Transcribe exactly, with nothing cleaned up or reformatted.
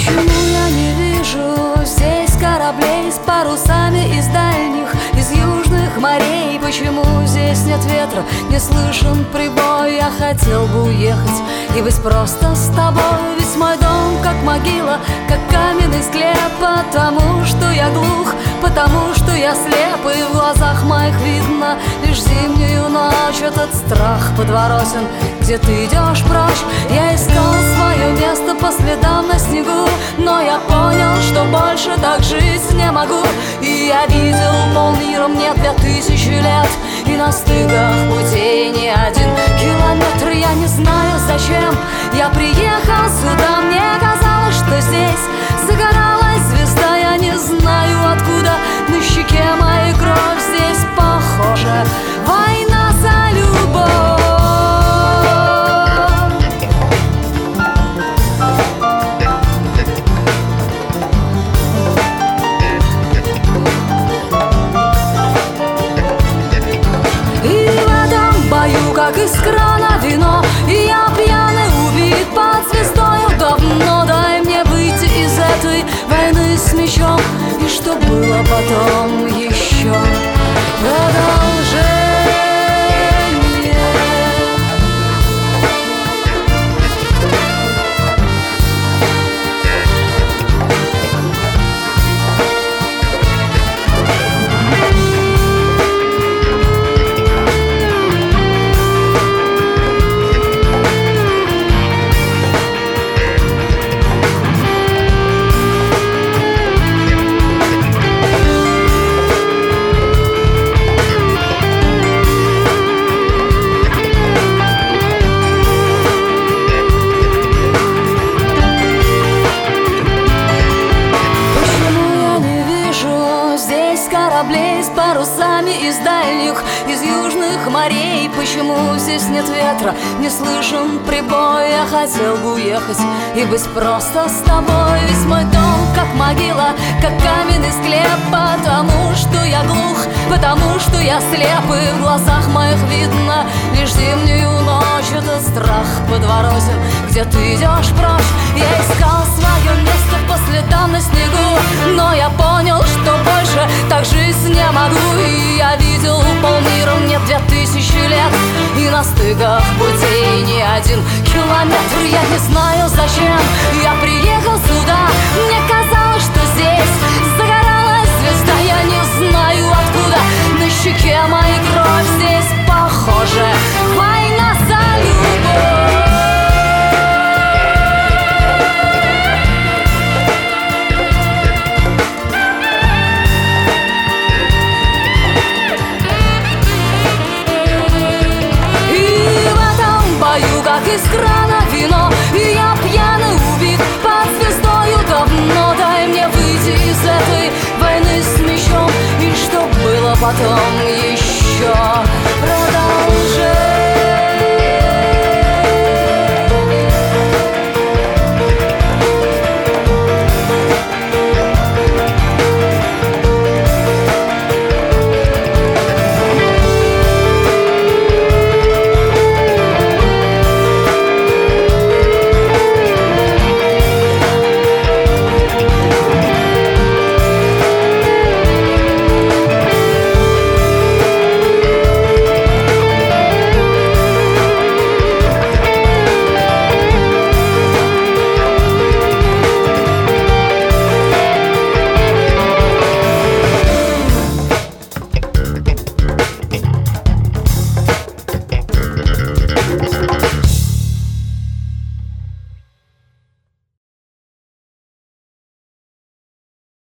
Почему я не вижу здесь кораблей с парусами из дальних, из южных морей? Почему здесь нет ветра, не слышен прибой? Я хотел бы уехать и быть просто с тобой. Ведь мой дом как могила, как каменный склеп. Потому что я глух, потому что я слеп, и в глазах моих видно лишь зимнюю ночь. Этот страх подворотен, где ты идешь прочь. Я искал свое место по следам на снегу, но я понял, что больше так жить не могу. И я видел полмира, мне две тысячи лет, и на стыках путей не один километр. Я не знаю, зачем я приехал сюда. Мне казалось, что здесь загоралась звезда. Я не знаю, откуда на щеке моей кровь. Здесь похоже война за любовь. Как из крана вино, и я пьяный убит под звездою давно. Дай мне выйти из этой войны с мечом, и что было потом еще продолжение. Кораблей с парусами из дальних, из южных морей. Почему здесь нет ветра, не слышен прибой? Я хотел бы уехать и быть просто с тобой. Ведь мой дом как могила, как каменный склеп. Потому что я глух, потому что я слеп, и в глазах моих видно лишь зимнюю ночь. Этот страх подворотен, где ты идешь прочь. Я искал свое место по следам на снегу, но я понял, что больше так жить не могу. И я видел полмира, мне две тысячи лет, и на стыках путей не один километр. Я не знаю, зачем я приехал сюда. Мне казалось, что здесь загоралась звезда. Я не знаю, откуда на щеке моей кровь. Здесь похоже война за любовь. Как из крана вино, и я пьяный убит под звездою давно. Дай мне выйти из этой войны с мечом, и что было потом